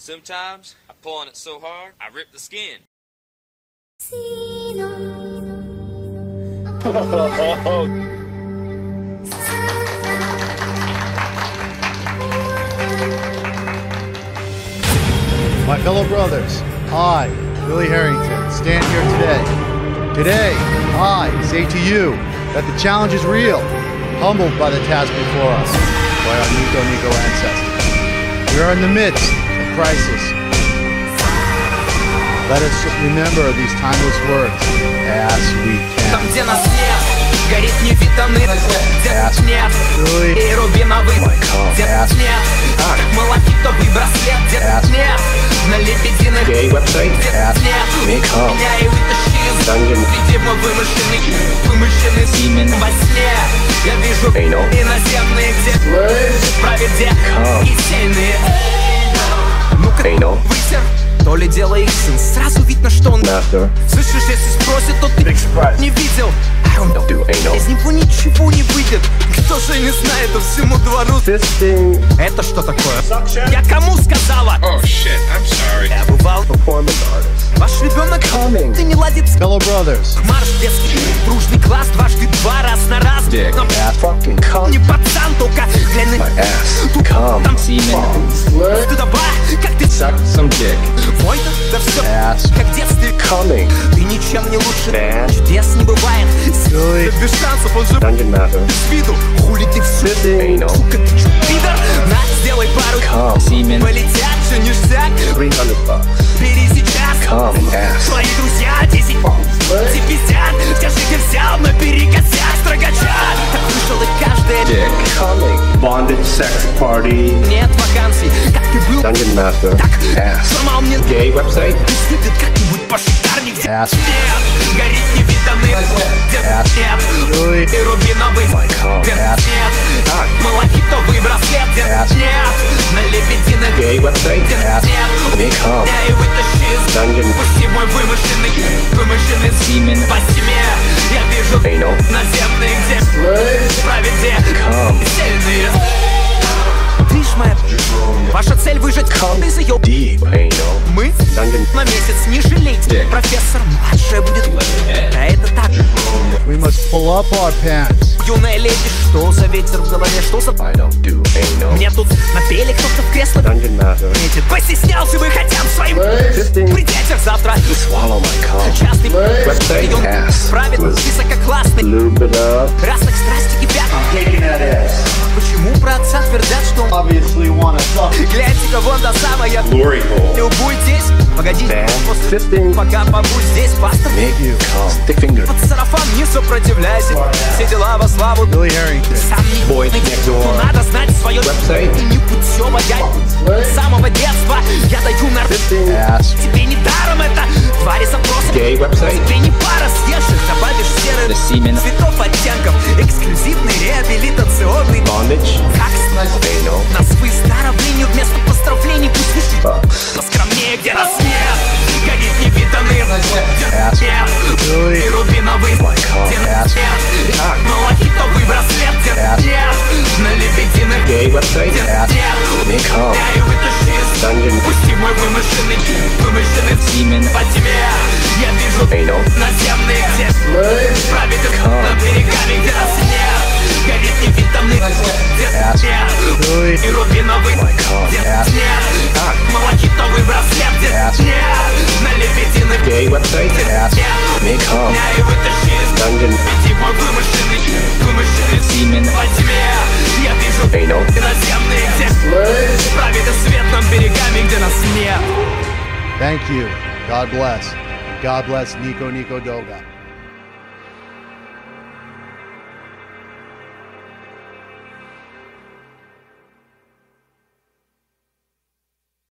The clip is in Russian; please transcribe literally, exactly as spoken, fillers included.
Sometimes I pull on it so hard, I rip the skin. My fellow brothers, I, Billy Harrington, stand here today. Today, I say to you that the challenge is real, humbled by the task before us, by our Nico Nico ancestors. We are in the midst of crisis. Let us remember these timeless words as we can. Горит невиданный, где нет, и рубиновый, где нет, как малахитовый браслет, где нет, на лебединых, где нет, меня и вытащи из видимо вымышленный, вымышленный Симен во сне. Я вижу иноземные, где правит где и сильные. Ну-ка, вытер, то ли дело их сын, сразу видно, что он Master. Слышишь, если спросит, то ты не видел. Из него ничего не выйдет. Кто же не знает, по всему двору. Это что такое? Suction. Я кому сказала? Oh shit, I'm sorry. Я бывал ваш ребенок, ты не ладит. Fellow brothers, марш детский, дружный класс, дважды два, раз на раз. Но не пацан, только глянь на тут, там Симен. Стыдоба, как ты Some dick. мой-то, да все Ass. как в детстве. Coming. Ты ничем не лучше, чудес не бывает. Billy. Без шансов, он же Dungeon Master. с виду, хули ты все. Anal. Сука, ты чё, пидор? На, сделай пару. Come. Симен. Полетят, все ништяк. three hundred bucks. Бери сейчас. Come. Ass. Твои друзья, десять. Те пиздят, тяжите взял, но перекосят строгача. Так вышел и каждый. Dick. Coming. Bondage sex party. Нет вакансий, как ты был. Dungeon Master. Так, Ass. сломал мне. Gay website. Сыпет как-нибудь по шикарне, где Ass. нет, горит невиданный, где Ass. нет, Billy. и рубиновый, God. где Ass. нет, God. малахитовый браслет, где Ass. нет, на лебединых, Gay website. где Ass. нет, Big hum. меня и вытащи из Dungeon. пусти мой вымышленный, вымышленный Симен по тьме. Я вижу Anal. наземные, где правит где Come. сильные. Ты ж моя, ваша цель выжить, ты заеб. Deep. Anal. Мы Dungeon. на месяц не жалейте. Dick. Профессор младшая будет. Да это так. We must pull up our pants. Юная леди, что за ветер в голове, что за... I don't do anal. Мне тут напели кто-то в кресло. Dungeon Master. Метит. Постеснялся бы хотя бы своим при детях завтра. Swallow my cum. Частный Website. он Ass. правит высококлассный. Lube it up. Раз так страсти кипят. Почему про отца твердят, что он... Obviously wanna suck. Гляньте-ка вон та самая. Glory hole. Любуйтесь. Погодите, Bad после... fisting. пока побудь здесь, пастор. Make you cum. Stick finger. Под сарафан не сопротивляйся. Все дела во славу. Billy Harrington. Сам не Boys умный, next door. но надо знать свое Website. непутевое. С самого детства я даю нар... Ass. Тебе не даром это, твари запросом. Gay website. Тебе не пара съешь их, добавишь серых Симен. цветов, оттенков. Эксклюзивный реабилитационный Bondage. как Anal. нас выздоровлению вместо поздравлений пусть висит. Поскромнее, где рассвет, горит невиданный, где Ass. нет, Billy. и рубиновый, где Ass. нет, малахитовый браслет, где Ass. нет, на лебединых, Gay website. где Ass. нет, Big hum. я и вытащи из Dungeon. пусти мой вымышленный, вымышленный Симен. по тьме. Я вижу Anal. наземные, где правит над берегами, где рассвет, горит невиданный, где Ass. нет, Billy. и рубиновый, где Ass. нет, малахитовый браслет, где Ass. нет, на лебединых, Gay website. Ass. нет, Big hum. меня и вытащи из Dungeon. пути мой вымышленный, вымышленный Симен. по тьме. Я вижу Anal. наземные, где правит свет над берегами, где нас нет. Thank you. God bless. God bless Nico Nico Doga.